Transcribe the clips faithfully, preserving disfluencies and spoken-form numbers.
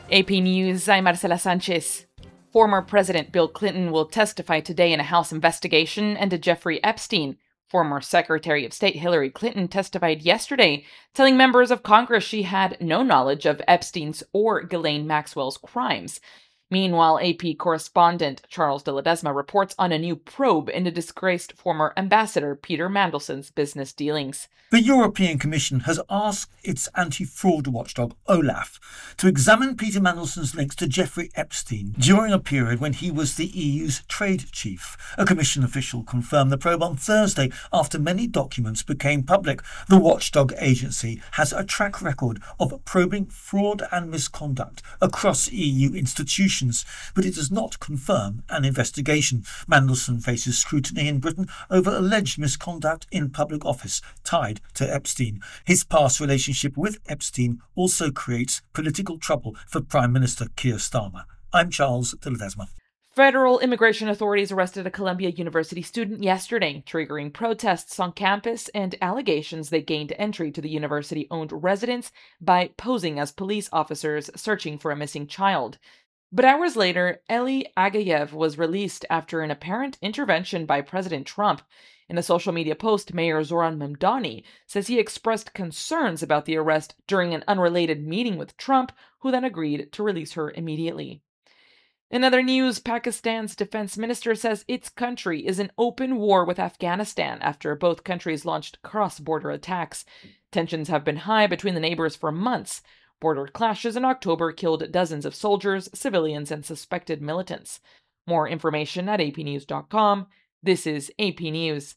A P News, I'm Marcela Sanchez. Former President Bill Clinton will testify today in a House investigation into Jeffrey Epstein. Former Secretary of State Hillary Clinton testified yesterday, telling members of Congress she had no knowledge of Epstein's or Ghislaine Maxwell's crimes. Meanwhile, A P correspondent Charles de Ledesma reports on a new probe into disgraced former ambassador Peter Mandelson's business dealings. The European Commission has asked its anti-fraud watchdog, OLAF, to examine Peter Mandelson's links to Jeffrey Epstein during a period when he was the E U's trade chief. A Commission official confirmed the probe on Thursday after many documents became public. The watchdog agency has a track record of probing fraud and misconduct across E U institutions, but it does not confirm an investigation. Mandelson faces scrutiny in Britain over alleged misconduct in public office tied to Epstein. His past relationship with Epstein also creates political trouble for Prime Minister Keir Starmer. I'm Charles de Ledesma. Federal immigration authorities arrested a Columbia University student yesterday, triggering protests on campus and allegations they gained entry to the university-owned residence by posing as police officers searching for a missing child. But hours later, Eli Agayev was released after an apparent intervention by President Trump. In a social media post, Mayor Zoran Mamdani says he expressed concerns about the arrest during an unrelated meeting with Trump, who then agreed to release her immediately. In other news, Pakistan's defense minister says its country is in open war with Afghanistan after both countries launched cross-border attacks. Tensions have been high between the neighbors for months. Border clashes in October killed dozens of soldiers, civilians, and suspected militants. More information at a p news dot com. This is A P News.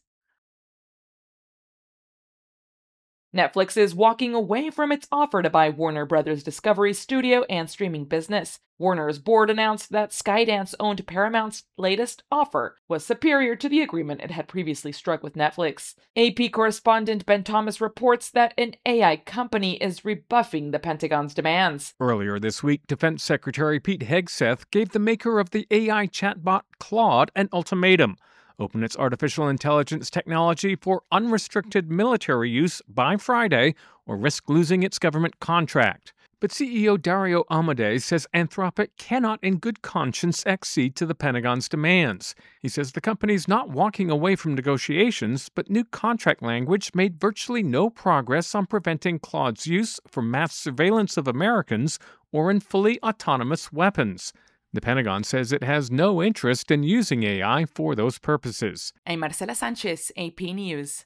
Netflix is walking away from its offer to buy Warner Brothers Discovery's studio and streaming business. Warner's board announced that Skydance owned Paramount's latest offer was superior to the agreement it had previously struck with Netflix. A P correspondent Ben Thomas reports that an A I company is rebuffing the Pentagon's demands. Earlier this week, Defense Secretary Pete Hegseth gave the maker of the A I chatbot Claude an ultimatum: open its artificial intelligence technology for unrestricted military use by Friday or risk losing its government contract. But C E O Dario Amodei says Anthropic cannot in good conscience accede to the Pentagon's demands. He says the company's not walking away from negotiations, but new contract language made virtually no progress on preventing Claude's use for mass surveillance of Americans or in fully autonomous weapons. The Pentagon says it has no interest in using A I for those purposes. I'm Marcela Sanchez, A P News.